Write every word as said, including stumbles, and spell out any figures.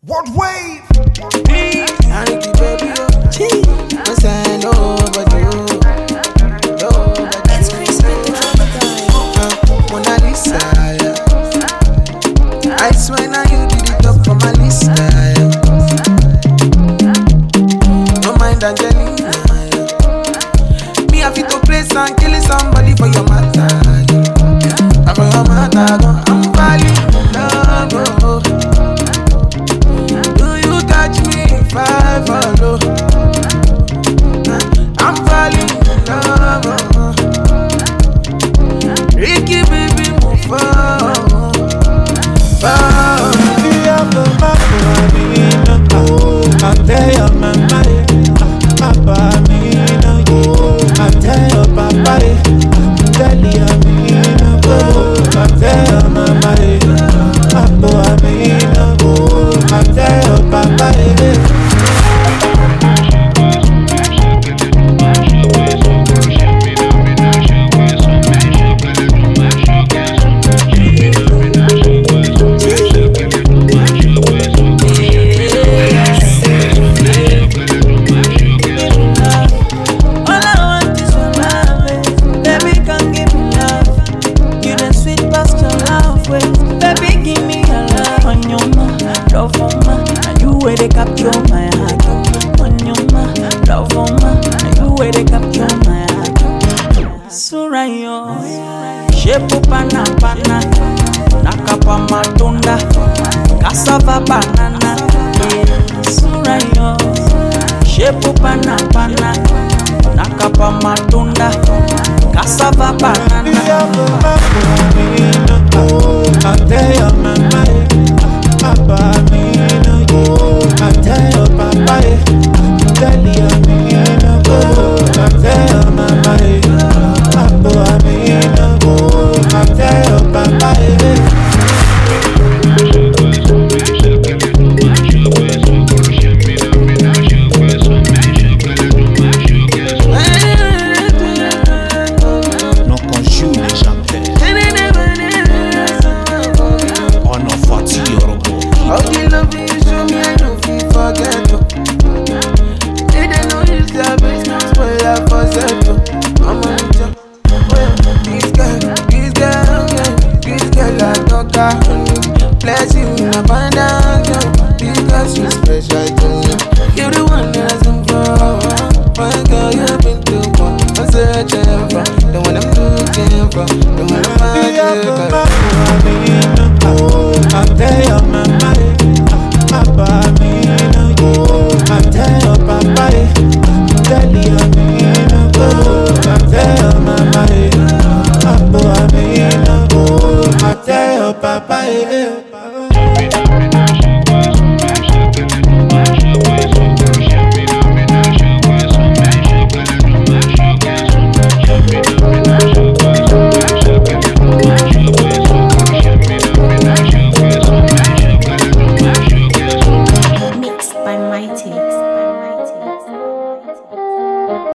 What wave? I need you, baby. Gee, I say nobody. Nobody. It's Chris with the drama guy. Mona Lisa. I swear now you did it up for my list. No mind Angelina. Me have to place and kill somebody for your matter. For your matter, I'm falling in love. Oh. Do you catch me if I follow? I'm falling in love. Oh. Ricky baby move forward. If you have the map, I'll tell your mama, Papa, me no you. I'll tell your papa, I'll tell your me no go. I'll tell your mama, Papa, me no go. I'll tell your papa, they capture my heart. On your ma, love on ma, you where they capture my heart. Surayo, shepu pana pana, nakapa matunda, cassava banana. Surayo, shepu pana pana, nakapa matunda, cassava banana. I'll tell your mama, Papa, me no you. I'll tell your papa, I'll tell your me no go. I'll tell your mama, Papa, me no go. I'll tell your papa, non congiune jamais. On en fatigue how you love me, show me I know feel forget you. They don't know you say business for your facet. I'm a ninja. This girl, this girl, this girl I talk her. Bless you in abundance. This girl she's special to me. You're the one that I'm for. My girl, you've been too far. I'm searching for the one I'm looking for. The one I'm finding for. I'll tell